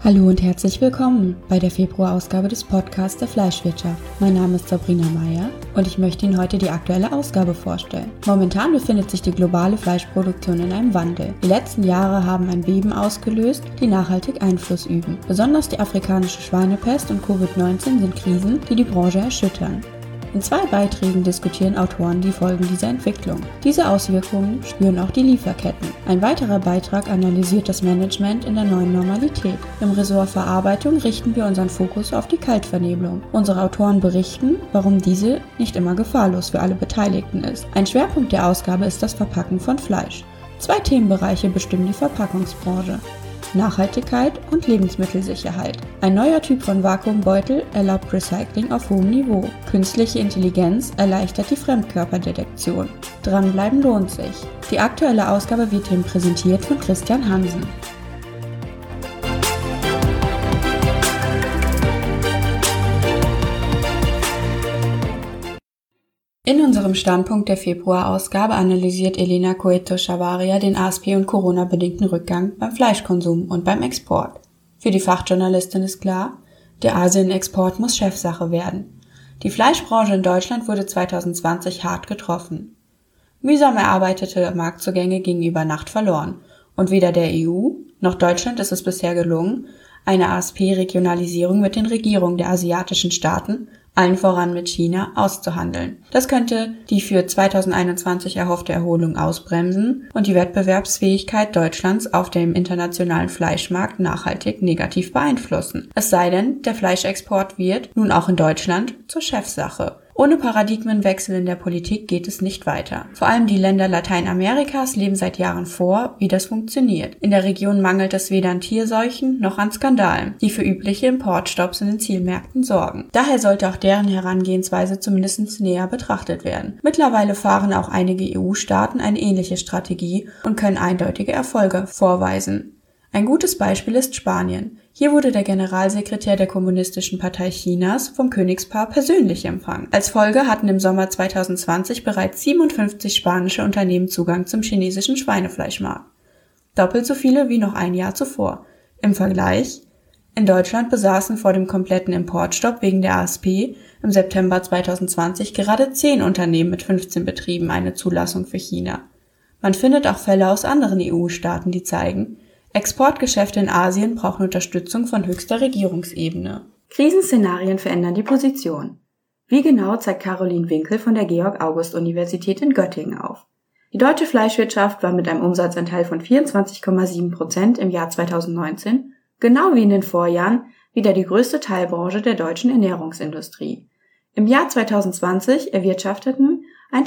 Hallo und herzlich willkommen bei der Februarausgabe des Podcasts der Fleischwirtschaft. Mein Name ist Sabrina Meyer und ich möchte Ihnen heute die aktuelle Ausgabe vorstellen. Momentan befindet sich die globale Fleischproduktion in einem Wandel. Die letzten Jahre haben ein Beben ausgelöst, die nachhaltig Einfluss üben. Besonders die afrikanische Schweinepest und Covid-19 sind Krisen, die die Branche erschüttern. In 2 Beiträgen diskutieren Autoren die Folgen dieser Entwicklung. Diese Auswirkungen spüren auch die Lieferketten. Ein weiterer Beitrag analysiert das Management in der neuen Normalität. Im Ressort Verarbeitung richten wir unseren Fokus auf die Kaltvernebelung. Unsere Autoren berichten, warum diese nicht immer gefahrlos für alle Beteiligten ist. Ein Schwerpunkt der Ausgabe ist das Verpacken von Fleisch. 2 Themenbereiche bestimmen die Verpackungsbranche: Nachhaltigkeit und Lebensmittelsicherheit. Ein neuer Typ von Vakuumbeutel erlaubt Recycling auf hohem Niveau. Künstliche Intelligenz erleichtert die Fremdkörperdetektion. Dranbleiben lohnt sich. Die aktuelle Ausgabe wird Ihnen präsentiert von Christian Hansen. In unserem Standpunkt der Februarausgabe analysiert Elena Coeto-Chavarria den ASP- und Corona-bedingten Rückgang beim Fleischkonsum und beim Export. Für die Fachjournalistin ist klar, der Asien-Export muss Chefsache werden. Die Fleischbranche in Deutschland wurde 2020 hart getroffen. Mühsam erarbeitete Marktzugänge gingen über Nacht verloren und weder der EU noch Deutschland ist es bisher gelungen, eine ASP-Regionalisierung mit den Regierungen der asiatischen Staaten, allen voran mit China, auszuhandeln. Das könnte die für 2021 erhoffte Erholung ausbremsen und die Wettbewerbsfähigkeit Deutschlands auf dem internationalen Fleischmarkt nachhaltig negativ beeinflussen. Es sei denn, der Fleischexport wird, nun auch in Deutschland, zur Chefsache. Ohne Paradigmenwechsel in der Politik geht es nicht weiter. Vor allem die Länder Lateinamerikas leben seit Jahren vor, wie das funktioniert. In der Region mangelt es weder an Tierseuchen noch an Skandalen, die für übliche Importstopps in den Zielmärkten sorgen. Daher sollte auch deren Herangehensweise zumindest näher betrachtet werden. Mittlerweile fahren auch einige EU-Staaten eine ähnliche Strategie und können eindeutige Erfolge vorweisen. Ein gutes Beispiel ist Spanien. Hier wurde der Generalsekretär der Kommunistischen Partei Chinas vom Königspaar persönlich empfangen. Als Folge hatten im Sommer 2020 bereits 57 spanische Unternehmen Zugang zum chinesischen Schweinefleischmarkt. Doppelt so viele wie noch ein Jahr zuvor. Im Vergleich: In Deutschland besaßen vor dem kompletten Importstopp wegen der ASP im September 2020 gerade 10 Unternehmen mit 15 Betrieben eine Zulassung für China. Man findet auch Fälle aus anderen EU-Staaten, die zeigen, Exportgeschäfte in Asien brauchen Unterstützung von höchster Regierungsebene. Krisenszenarien verändern die Position. Wie genau, zeigt Caroline Winkel von der Georg-August-Universität in Göttingen auf. Die deutsche Fleischwirtschaft war mit einem Umsatzanteil von 24,7% im Jahr 2019, genau wie in den Vorjahren, wieder die größte Teilbranche der deutschen Ernährungsindustrie. Im Jahr 2020 erwirtschafteten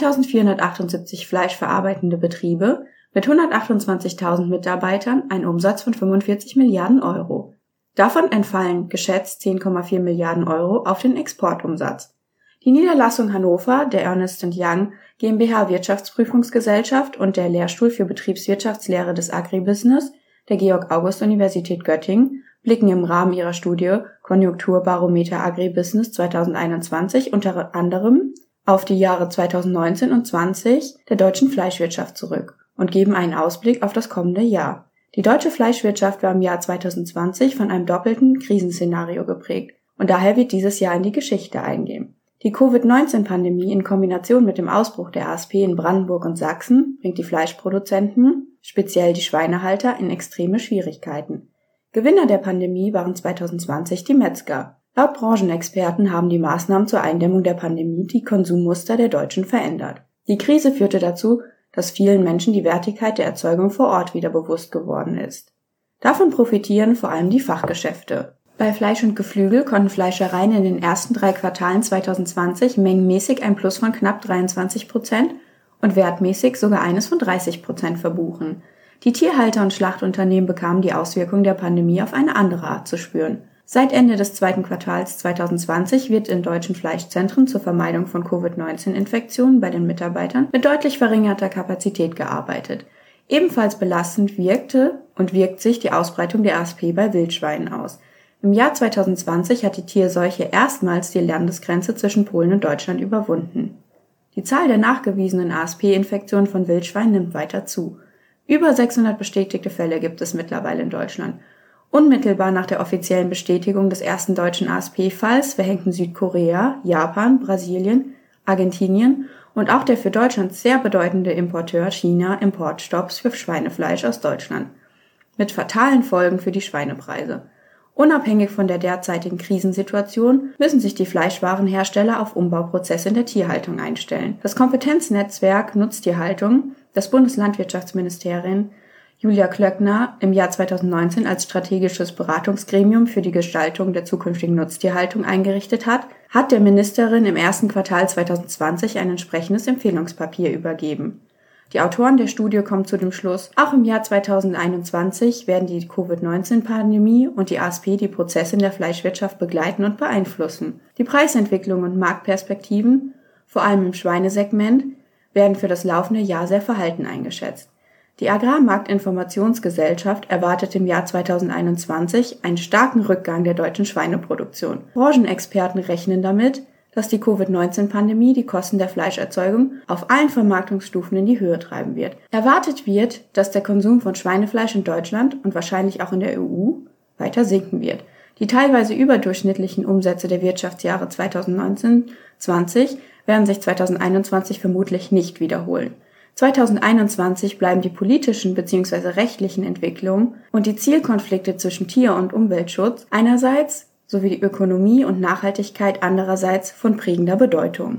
1.478 fleischverarbeitende Betriebe mit 128.000 Mitarbeitern einen Umsatz von 45 Milliarden Euro. Davon entfallen geschätzt 10,4 Milliarden Euro auf den Exportumsatz. Die Niederlassung Hannover der Ernst & Young GmbH Wirtschaftsprüfungsgesellschaft und der Lehrstuhl für Betriebswirtschaftslehre des Agribusiness der Georg-August-Universität Göttingen blicken im Rahmen ihrer Studie Konjunkturbarometer Agribusiness 2021 unter anderem auf die Jahre 2019 und 20 der deutschen Fleischwirtschaft zurück und geben einen Ausblick auf das kommende Jahr. Die deutsche Fleischwirtschaft war im Jahr 2020 von einem doppelten Krisenszenario geprägt und daher wird dieses Jahr in die Geschichte eingehen. Die Covid-19-Pandemie in Kombination mit dem Ausbruch der ASP in Brandenburg und Sachsen bringt die Fleischproduzenten, speziell die Schweinehalter, in extreme Schwierigkeiten. Gewinner der Pandemie waren 2020 die Metzger. Laut Branchenexperten haben die Maßnahmen zur Eindämmung der Pandemie die Konsummuster der Deutschen verändert. Die Krise führte dazu, dass vielen Menschen die Wertigkeit der Erzeugung vor Ort wieder bewusst geworden ist. Davon profitieren vor allem die Fachgeschäfte. Bei Fleisch und Geflügel konnten Fleischereien in den ersten 3 Quartalen 2020 mengenmäßig ein Plus von knapp 23% und wertmäßig sogar eines von 30% verbuchen. Die Tierhalter und Schlachtunternehmen bekamen die Auswirkungen der Pandemie auf eine andere Art zu spüren. Seit Ende des 2. Quartals 2020 wird in deutschen Fleischzentren zur Vermeidung von Covid-19-Infektionen bei den Mitarbeitern mit deutlich verringerter Kapazität gearbeitet. Ebenfalls belastend wirkte und wirkt sich die Ausbreitung der ASP bei Wildschweinen aus. Im Jahr 2020 hat die Tierseuche erstmals die Landesgrenze zwischen Polen und Deutschland überwunden. Die Zahl der nachgewiesenen ASP-Infektionen von Wildschweinen nimmt weiter zu. Über 600 bestätigte Fälle gibt es mittlerweile in Deutschland. Unmittelbar nach der offiziellen Bestätigung des ersten deutschen ASP-Falls verhängten Südkorea, Japan, Brasilien, Argentinien und auch der für Deutschland sehr bedeutende Importeur China Importstopps für Schweinefleisch aus Deutschland. Mit fatalen Folgen für die Schweinepreise. Unabhängig von der derzeitigen Krisensituation müssen sich die Fleischwarenhersteller auf Umbauprozesse in der Tierhaltung einstellen. Das Kompetenznetzwerk Nutztierhaltung, das Bundeslandwirtschaftsministerin Julia Klöckner im Jahr 2019 als strategisches Beratungsgremium für die Gestaltung der zukünftigen Nutztierhaltung eingerichtet hat, hat der Ministerin im ersten Quartal 2020 ein entsprechendes Empfehlungspapier übergeben. Die Autoren der Studie kommen zu dem Schluss, auch im Jahr 2021 werden die Covid-19-Pandemie und die ASP die Prozesse in der Fleischwirtschaft begleiten und beeinflussen. Die Preisentwicklung und Marktperspektiven, vor allem im Schweinesegment, werden für das laufende Jahr sehr verhalten eingeschätzt. Die Agrarmarktinformationsgesellschaft erwartet im Jahr 2021 einen starken Rückgang der deutschen Schweineproduktion. Branchenexperten rechnen damit, dass die Covid-19-Pandemie die Kosten der Fleischerzeugung auf allen Vermarktungsstufen in die Höhe treiben wird. Erwartet wird, dass der Konsum von Schweinefleisch in Deutschland und wahrscheinlich auch in der EU weiter sinken wird. Die teilweise überdurchschnittlichen Umsätze der Wirtschaftsjahre 2019-20 werden sich 2021 vermutlich nicht wiederholen. 2021 bleiben die politischen bzw. rechtlichen Entwicklungen und die Zielkonflikte zwischen Tier- und Umweltschutz einerseits sowie die Ökonomie und Nachhaltigkeit andererseits von prägender Bedeutung.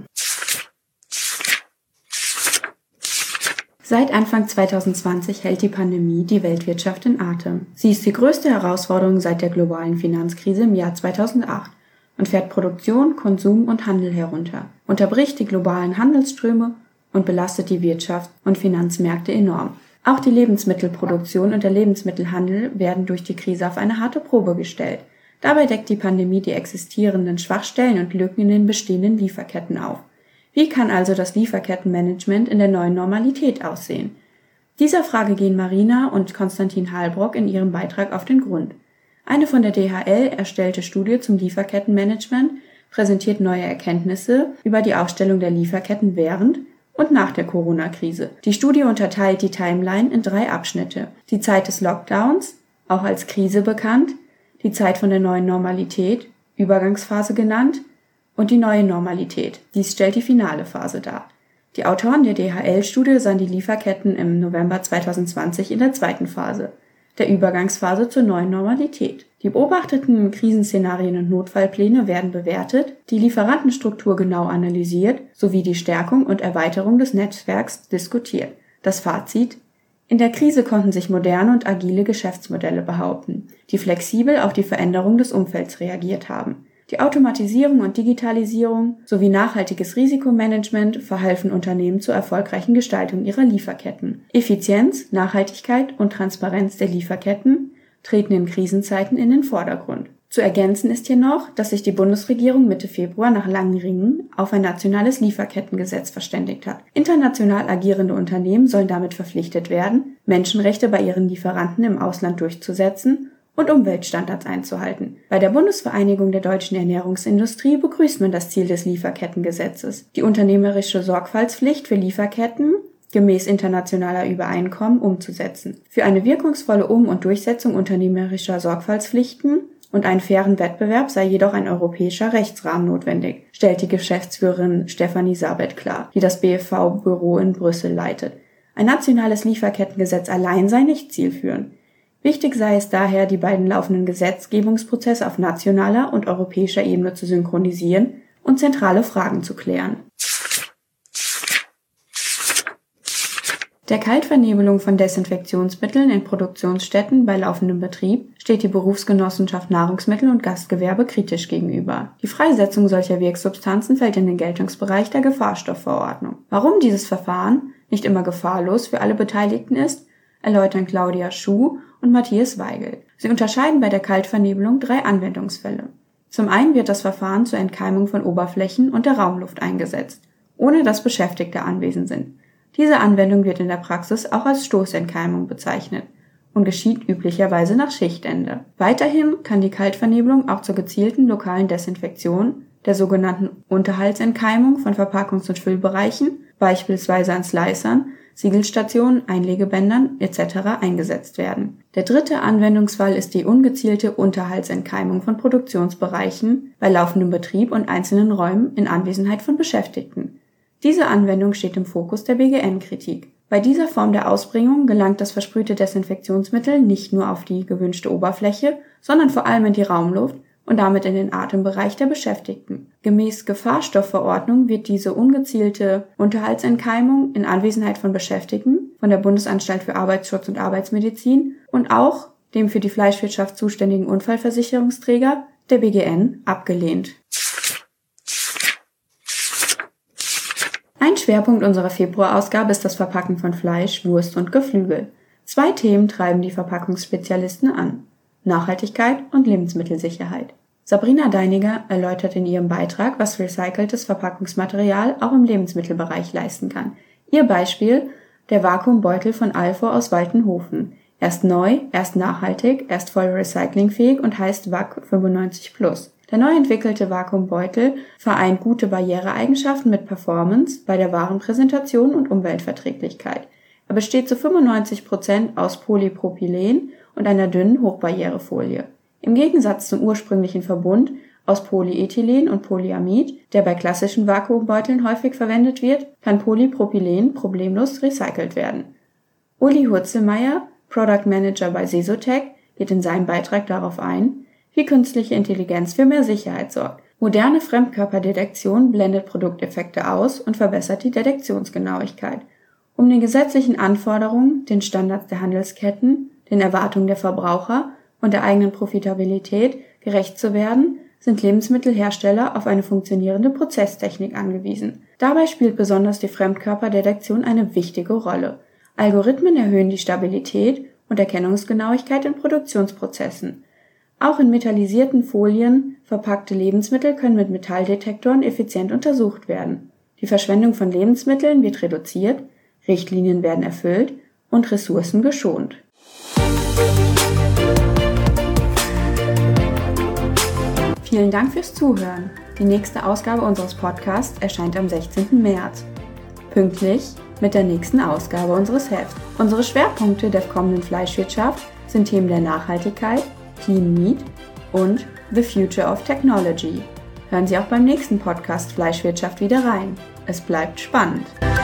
Seit Anfang 2020 hält die Pandemie die Weltwirtschaft in Atem. Sie ist die größte Herausforderung seit der globalen Finanzkrise im Jahr 2008 und fährt Produktion, Konsum und Handel herunter, unterbricht die globalen Handelsströme und belastet die Wirtschaft und Finanzmärkte enorm. Auch die Lebensmittelproduktion und der Lebensmittelhandel werden durch die Krise auf eine harte Probe gestellt. Dabei deckt die Pandemie die existierenden Schwachstellen und Lücken in den bestehenden Lieferketten auf. Wie kann also das Lieferkettenmanagement in der neuen Normalität aussehen? Dieser Frage gehen Marina und Konstantin Halbrock in ihrem Beitrag auf den Grund. Eine von der DHL erstellte Studie zum Lieferkettenmanagement präsentiert neue Erkenntnisse über die Aufstellung der Lieferketten während und nach der Corona-Krise. Die Studie unterteilt die Timeline in 3 Abschnitte. Die Zeit des Lockdowns, auch als Krise bekannt, die Zeit von der neuen Normalität, Übergangsphase genannt, und die neue Normalität. Dies stellt die finale Phase dar. Die Autoren der DHL-Studie sahen die Lieferketten im November 2020 in der zweiten Phase, der Übergangsphase zur neuen Normalität. Die beobachteten Krisenszenarien und Notfallpläne werden bewertet, die Lieferantenstruktur genau analysiert sowie die Stärkung und Erweiterung des Netzwerks diskutiert. Das Fazit: In der Krise konnten sich moderne und agile Geschäftsmodelle behaupten, die flexibel auf die Veränderung des Umfelds reagiert haben. Die Automatisierung und Digitalisierung sowie nachhaltiges Risikomanagement verhalfen Unternehmen zur erfolgreichen Gestaltung ihrer Lieferketten. Effizienz, Nachhaltigkeit und Transparenz der Lieferketten treten in Krisenzeiten in den Vordergrund. Zu ergänzen ist hier noch, dass sich die Bundesregierung Mitte Februar nach langen Ringen auf ein nationales Lieferkettengesetz verständigt hat. International agierende Unternehmen sollen damit verpflichtet werden, Menschenrechte bei ihren Lieferanten im Ausland durchzusetzen und Umweltstandards einzuhalten. Bei der Bundesvereinigung der deutschen Ernährungsindustrie begrüßt man das Ziel des Lieferkettengesetzes, die unternehmerische Sorgfaltspflicht für Lieferketten gemäß internationaler Übereinkommen umzusetzen. Für eine wirkungsvolle Um- und Durchsetzung unternehmerischer Sorgfaltspflichten und einen fairen Wettbewerb sei jedoch ein europäischer Rechtsrahmen notwendig, stellt die Geschäftsführerin Stefanie Sabet klar, die das BFV-Büro in Brüssel leitet. Ein nationales Lieferkettengesetz allein sei nicht zielführend. Wichtig sei es daher, die beiden laufenden Gesetzgebungsprozesse auf nationaler und europäischer Ebene zu synchronisieren und zentrale Fragen zu klären. Der Kaltvernebelung von Desinfektionsmitteln in Produktionsstätten bei laufendem Betrieb steht die Berufsgenossenschaft Nahrungsmittel und Gastgewerbe kritisch gegenüber. Die Freisetzung solcher Wirksubstanzen fällt in den Geltungsbereich der Gefahrstoffverordnung. Warum dieses Verfahren nicht immer gefahrlos für alle Beteiligten ist, erläutern Claudia Schuh und Matthias Weigel. Sie unterscheiden bei der Kaltvernebelung 3 Anwendungsfälle. Zum einen wird das Verfahren zur Entkeimung von Oberflächen und der Raumluft eingesetzt, ohne dass Beschäftigte anwesend sind. Diese Anwendung wird in der Praxis auch als Stoßentkeimung bezeichnet und geschieht üblicherweise nach Schichtende. Weiterhin kann die Kaltvernebelung auch zur gezielten lokalen Desinfektion, der sogenannten Unterhaltsentkeimung von Verpackungs- und Füllbereichen, beispielsweise an Slicern, Siegelstationen, Einlegebändern etc. eingesetzt werden. Der dritte Anwendungsfall ist die ungezielte Unterhaltsentkeimung von Produktionsbereichen bei laufendem Betrieb und einzelnen Räumen in Anwesenheit von Beschäftigten. Diese Anwendung steht im Fokus der BGN-Kritik. Bei dieser Form der Ausbringung gelangt das versprühte Desinfektionsmittel nicht nur auf die gewünschte Oberfläche, sondern vor allem in die Raumluft und damit in den Atembereich der Beschäftigten. Gemäß Gefahrstoffverordnung wird diese ungezielte Unterhaltsentkeimung in Anwesenheit von Beschäftigten von der Bundesanstalt für Arbeitsschutz und Arbeitsmedizin und auch dem für die Fleischwirtschaft zuständigen Unfallversicherungsträger, der BGN, abgelehnt. Ein Schwerpunkt unserer Februarausgabe ist das Verpacken von Fleisch, Wurst und Geflügel. 2 Themen treiben die Verpackungsspezialisten an: Nachhaltigkeit und Lebensmittelsicherheit. Sabrina Deiniger erläutert in ihrem Beitrag, was recyceltes Verpackungsmaterial auch im Lebensmittelbereich leisten kann. Ihr Beispiel: der Vakuumbeutel von Alfor aus Waltenhofen. Er ist neu, er ist nachhaltig, er ist voll recyclingfähig und heißt VAC 95+. Der neu entwickelte Vakuumbeutel vereint gute Barriereeigenschaften mit Performance bei der Warenpräsentation und Umweltverträglichkeit. Er besteht zu 95% aus Polypropylen und einer dünnen Hochbarrierefolie. Im Gegensatz zum ursprünglichen Verbund aus Polyethylen und Polyamid, der bei klassischen Vakuumbeuteln häufig verwendet wird, kann Polypropylen problemlos recycelt werden. Uli Hurzelmeier, Product Manager bei Sesotec, geht in seinem Beitrag darauf ein, wie künstliche Intelligenz für mehr Sicherheit sorgt. Moderne Fremdkörperdetektion blendet Produkteffekte aus und verbessert die Detektionsgenauigkeit. Um den gesetzlichen Anforderungen, den Standards der Handelsketten, den Erwartungen der Verbraucher und der eigenen Profitabilität gerecht zu werden, sind Lebensmittelhersteller auf eine funktionierende Prozesstechnik angewiesen. Dabei spielt besonders die Fremdkörperdetektion eine wichtige Rolle. Algorithmen erhöhen die Stabilität und Erkennungsgenauigkeit in Produktionsprozessen. Auch in metallisierten Folien verpackte Lebensmittel können mit Metalldetektoren effizient untersucht werden. Die Verschwendung von Lebensmitteln wird reduziert, Richtlinien werden erfüllt und Ressourcen geschont. Vielen Dank fürs Zuhören. Die nächste Ausgabe unseres Podcasts erscheint am 16. März. Pünktlich mit der nächsten Ausgabe unseres Hefts. Unsere Schwerpunkte der kommenden Fleischwirtschaft sind Themen der Nachhaltigkeit, Clean Meat und The Future of Technology. Hören Sie auch beim nächsten Podcast Fleischwirtschaft wieder rein. Es bleibt spannend.